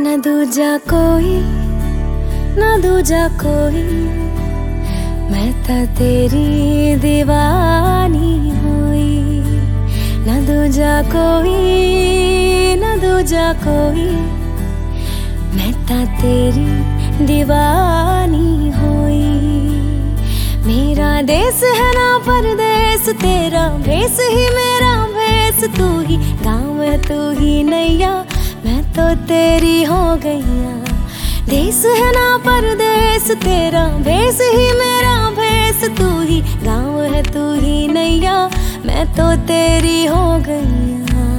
न दूजा कोई, न दूजा कोई, मैं ता तेरी दीवानी होई। न दूजा कोई, न दूजा कोई, मैं ता तेरी दीवानी होई। मेरा देश है ना परदेस, तेरा भेस ही मेरा भेस। तू ही गाँव है तू ही नैया, मैं तो तेरी हो गईया। देश है ना परदेस, तेरा भेस ही मेरा भेस। तू ही गाँव है तू ही नैया, मैं तो तेरी हो गईया।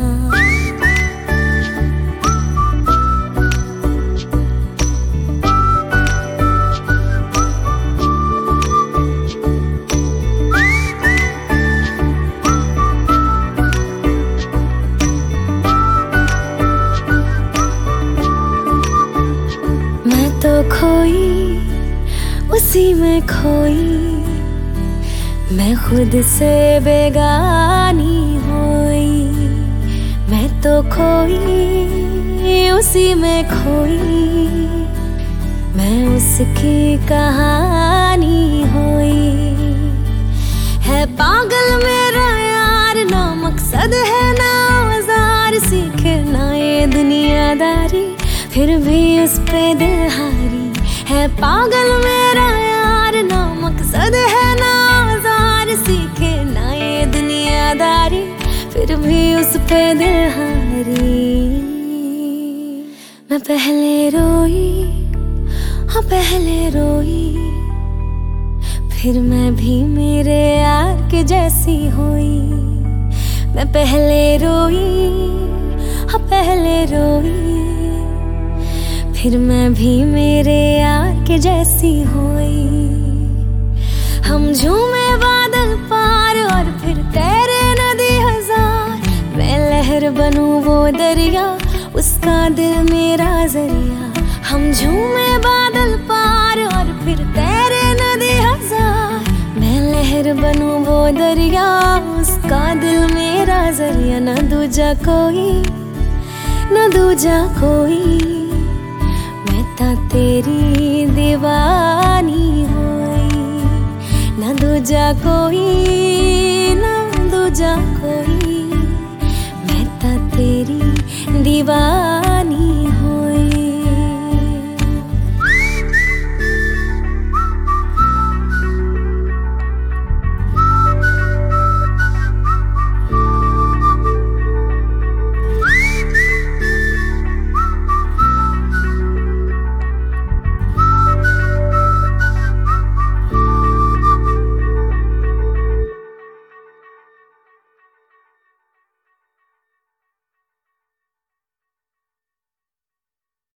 तो खोई उसी में खोई, मैं खुद से बेगानी होई। मैं तो खोई उसी में खोई, मैं उसकी कहानी होई। है पागल मेरा यार, ना मकसद है ना औजार। सीखे ना ये दुनियादारी, फिर भी उस पे दिल हारी। है पागल मेरा यार, ना मकसद है ना औजार। सीखे ना ये दुनियादारी, फिर भी उस पे दिल हारी। मैं पहले रोई, हाँ पहले रोई, फिर मैं भी मेरे यार के जैसी होई। मैं पहले रोई, हाँ पहले रोई, फिर मैं भी मेरे यार के जैसी होई। हम झूमे बादल पार और फिर तैरे नदी हजार। मैं लहर बनूं वो दरिया, उसका दिल मेरा जरिया। हम झूमे बादल पार और फिर तैरे नदी हजार। मैं लहर बनूं वो दरिया, उसका दिल मेरा जरिया। न दूजा कोई, न दूजा कोई, ता तेरी दीवानी होई। न दूजा कोई, न दूजा कोई।